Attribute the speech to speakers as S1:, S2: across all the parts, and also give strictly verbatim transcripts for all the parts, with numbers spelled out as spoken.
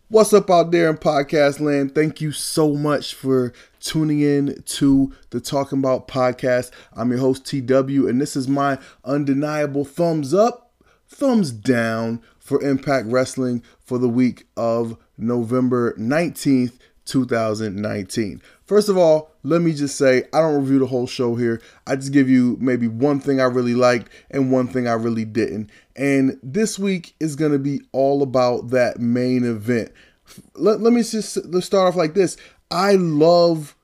S1: What's up out there in podcast land? Thank you so much for tuning in to the Talking About podcast. I'm your host T W, and this is my undeniable thumbs up, thumbs down for Impact Wrestling for the week of November nineteenth, two thousand nineteen. First of all, let me just say, I don't review the whole show here. I just give you maybe one thing I really liked and one thing I really didn't. And this week is going to be all about that main event. Let, let me just let's start off like this. I love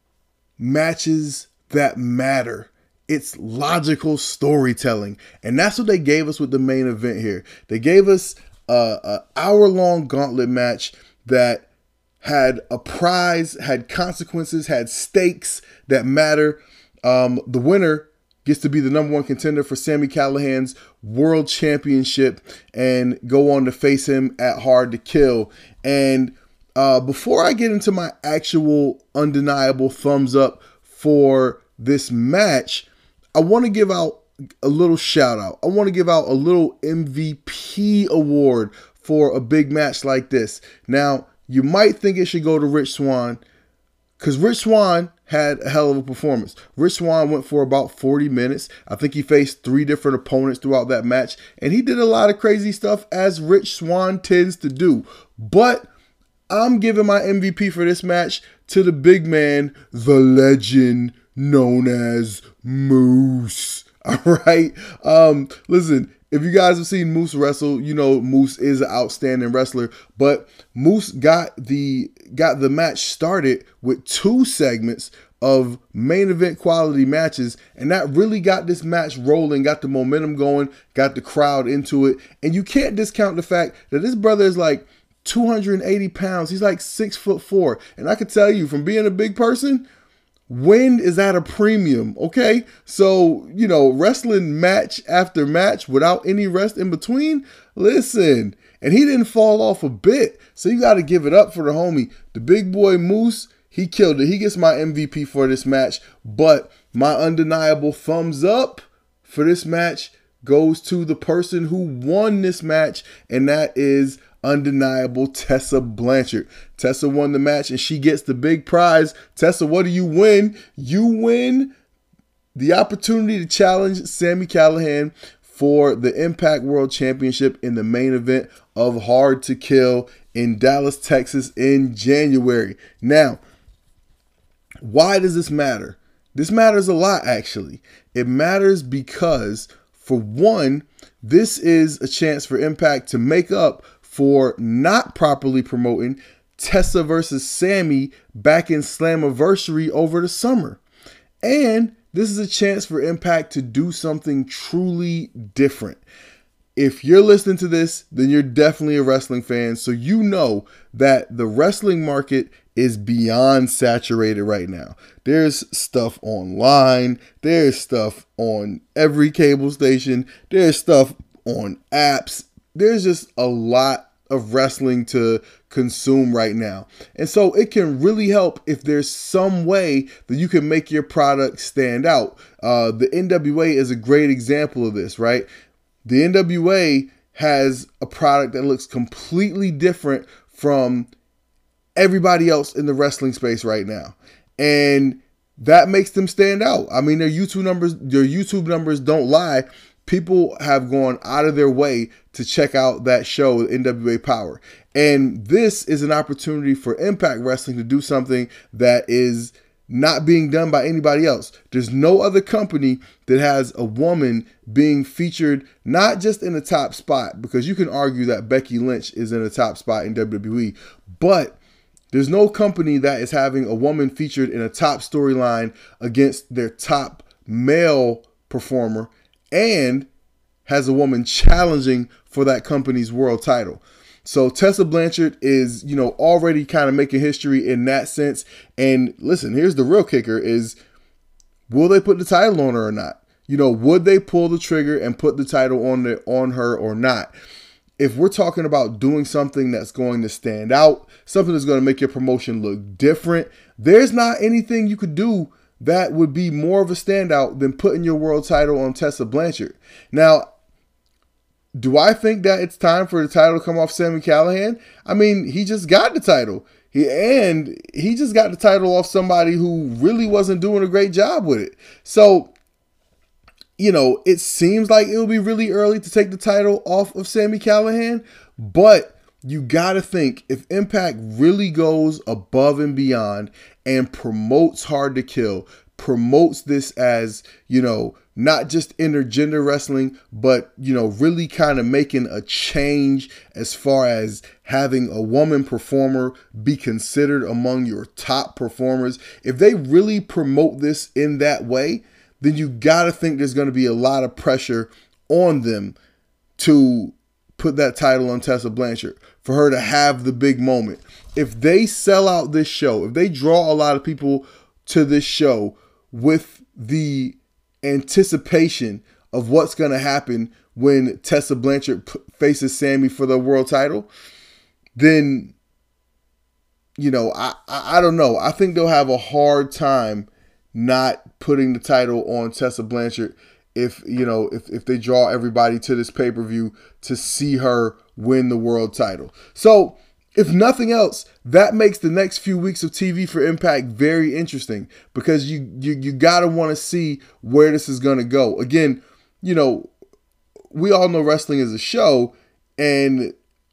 S1: matches that matter. It's logical storytelling. And that's what they gave us with the main event here. They gave us a, a hour-long gauntlet match that had a prize, had consequences, had stakes that matter. Um, the winner gets to be the number one contender for Sami Callihan's World Championship and go on to face him at Hard to Kill. And uh, before I get into my actual undeniable thumbs up for this match, I want to give out a little shout out. I want to give out a little M V P award for a big match like this. Now, you might think it should go to Rich Swann because Rich Swann had a hell of a performance. Rich Swann went for about forty minutes. I think he faced three different opponents throughout that match, and he did a lot of crazy stuff as Rich Swann tends to do. But I'm giving my M V P for this match to the big man, the legend known as Moose. All right. Um, listen, if you guys have seen Moose wrestle, you know Moose is an outstanding wrestler, but Moose got the got the match started with two segments of main event quality matches, and that really got this match rolling, got the momentum going, got the crowd into it. And you can't discount the fact that this brother is like two hundred eighty pounds. He's like six foot four. And I can tell you from being a big person, wind is at a premium, okay? So, you know, wrestling match after match without any rest in between, listen. And he didn't fall off a bit. So you got to give it up for the homie. The big boy Moose, he killed it. He gets my M V P for this match. But my undeniable thumbs up for this match goes to the person who won this match, and that is undeniable Tessa Blanchard. Tessa won the match and she gets the big prize. Tessa, what do you win? You win the opportunity to challenge Sami Callihan for the Impact World Championship in the main event of Hard to Kill in Dallas, Texas in January. Now, why does this matter? This matters a lot, actually. It matters because, for one, this is a chance for Impact to make up for not properly promoting Tessa versus Sami back in Slammiversary over the summer. And this is a chance for Impact to do something truly different. If you're listening to this, then you're definitely a wrestling fan, so you know that the wrestling market is beyond saturated right now. There's stuff online, there's stuff on every cable station, there's stuff on apps. There's just a lot of wrestling to consume right now. And so it can really help if there's some way that you can make your product stand out. Uh, the N W A is a great example of this, right? The N W A has a product that looks completely different from everybody else in the wrestling space right now. And that makes them stand out. I mean, their YouTube numbers, their YouTube numbers don't lie. People have gone out of their way to check out that show, N W A Power. And this is an opportunity for Impact Wrestling to do something that is not being done by anybody else. There's no other company that has a woman being featured not just in the top spot, because you can argue that Becky Lynch is in the top spot in W W E, but there's no company that is having a woman featured in a top storyline against their top male performer and has a woman challenging for that company's world title. So Tessa Blanchard is, you know, already kind of making history in that sense. And listen, here's the real kicker is, will they put the title on her or not? You know, would they pull the trigger and put the title on the, on her or not? If we're talking about doing something that's going to stand out, something that's going to make your promotion look different, there's not anything you could do that would be more of a standout than putting your world title on Tessa Blanchard. Now, Do I think that it's time for the title to come off Sami Callihan? I mean, he just got the title. He, and he just got the title off somebody who really wasn't doing a great job with it. So, you know, it seems like it will be really early to take the title off of Sami Callihan, but you got to think, if Impact really goes above and beyond and promotes Hard to Kill, promotes this as, you know, not just intergender wrestling, but, you know, really kind of making a change as far as having a woman performer be considered among your top performers. If they really promote this in that way, then you got to think there's going to be a lot of pressure on them to put that title on Tessa Blanchard, for her to have the big moment. If they sell out this show, if they draw a lot of people to this show with the anticipation of what's going to happen when Tessa Blanchard p- faces Sami for the world title, then, you know, I, I I don't know. I think they'll have a hard time not putting the title on Tessa Blanchard if, you know, if, if they draw everybody to this pay-per-view to see her win the world title. So, if nothing else, that makes the next few weeks of T V for Impact very interesting, because you you, you got to want to see where this is going to go. Again, you know, we all know wrestling is a show, and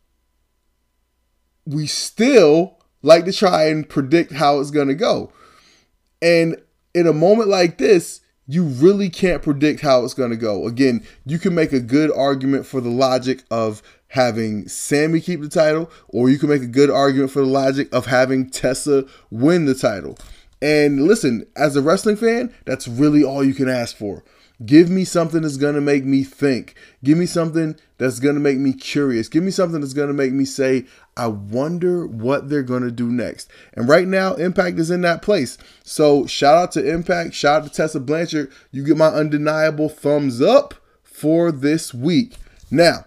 S1: we still like to try and predict how it's going to go. And in a moment like this, you really can't predict how it's going to go. Again, you can make a good argument for the logic of having Sami keep the title, or you can make a good argument for the logic of having Tessa win the title. And listen, as a wrestling fan, that's really all you can ask for. Give me something that's going to make me think. Give me something that's going to make me curious. Give me something that's going to make me say, I wonder what they're going to do next. And right now, Impact is in that place. So shout out to Impact. Shout out to Tessa Blanchard. You get my undeniable thumbs up for this week. Now,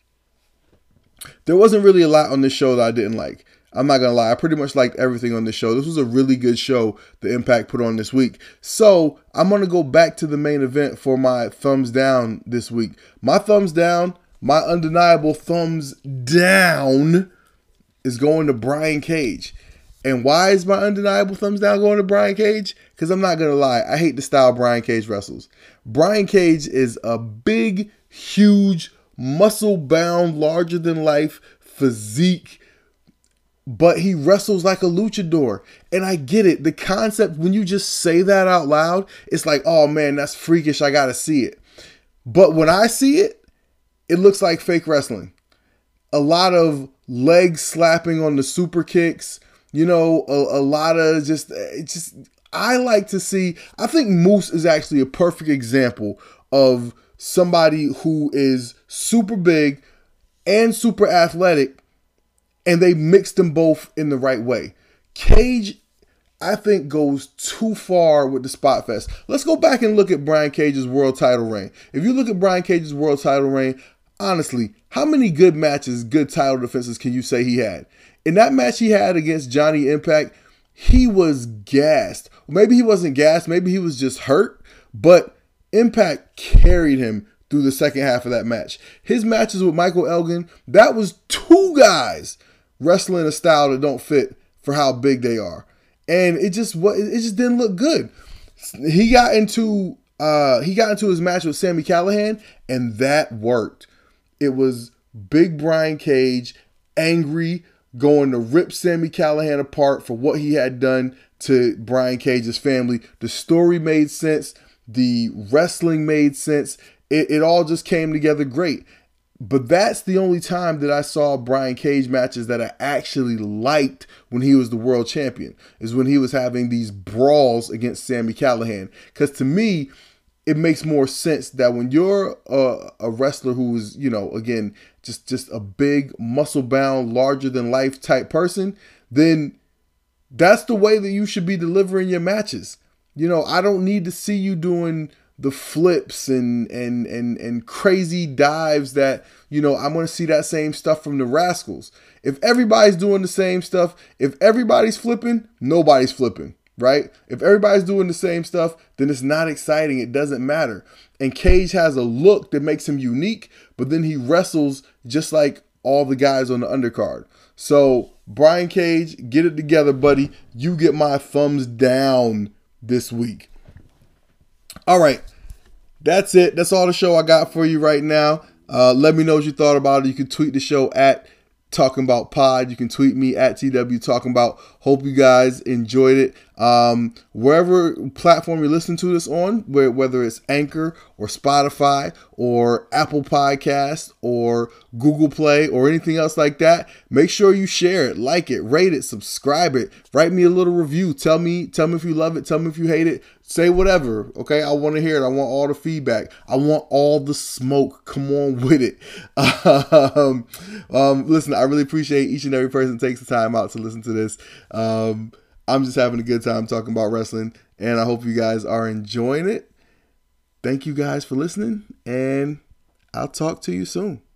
S1: there wasn't really a lot on this show that I didn't like. I'm not going to lie. I pretty much liked everything on this show. This was a really good show the Impact put on this week. So I'm going to go back to the main event for my thumbs down this week. My thumbs down, my undeniable thumbs down is going to Brian Cage. And why is my undeniable thumbs down going to Brian Cage? Because I'm not going to lie. I hate the style Brian Cage wrestles. Brian Cage is a big, huge, muscle-bound, larger-than-life physique, but he wrestles like a luchador. And I get it. The concept, when you just say that out loud, it's like, oh man, that's freakish. I got to see it. But when I see it, it looks like fake wrestling. A lot of leg slapping on the super kicks, you know, a, a lot of just, it just, I like to see, I think Moose is actually a perfect example of somebody who is super big and super athletic, and they mix them both in the right way. Cage, I think, goes too far with the spot fest. Let's go back and look at Brian Cage's world title reign. If you look at Brian Cage's world title reign, honestly, how many good matches, good title defenses can you say he had? In that match he had against Johnny Impact, he was gassed. Maybe he wasn't gassed, maybe he was just hurt, but Impact carried him through the second half of that match. His matches with Michael Elgin, that was two guys wrestling a style that don't fit for how big they are. And it just it just didn't look good. He got into uh, he got into his match with Sami Callihan, and that worked. It was big Brian Cage, angry, going to rip Sami Callihan apart for what he had done to Brian Cage's family. The story made sense. The wrestling made sense. It, it all just came together great. But that's the only time that I saw Brian Cage matches that I actually liked when he was the world champion, is when he was having these brawls against Sami Callihan. Because to me, it makes more sense that when you're a, a wrestler who is, you know, again, just, just a big, muscle-bound, larger-than-life type person, then that's the way that you should be delivering your matches. You know, I don't need to see you doing the flips and and and and crazy dives that, you know, I'm going to see that same stuff from the Rascals. If everybody's doing the same stuff, if everybody's flipping, nobody's flipping. right? If everybody's doing the same stuff, then it's not exciting. It doesn't matter. And Cage has a look that makes him unique, but then he wrestles just like all the guys on the undercard. So Brian Cage, get it together, buddy. You get my thumbs down this week. All right. That's it. That's all the show I got for you right now. Uh, let me know what you thought about it. You can tweet the show at Talking About Pod. You can tweet me at T W Talking About. Hope you guys enjoyed it. Um, wherever platform you're listening to this on, where, whether it's Anchor or Spotify or Apple Podcast or Google Play or anything else like that, make sure you share it, like it, rate it, subscribe it, write me a little review. Tell me, tell me if you love it. Tell me if you hate it. Say whatever. Okay. I want to hear it. I want all the feedback. I want all the smoke. Come on with it. um, um, listen, I really appreciate each and every person that takes the time out to listen to this. Um, I'm just having a good time talking about wrestling, and I hope you guys are enjoying it. Thank you guys for listening, and I'll talk to you soon.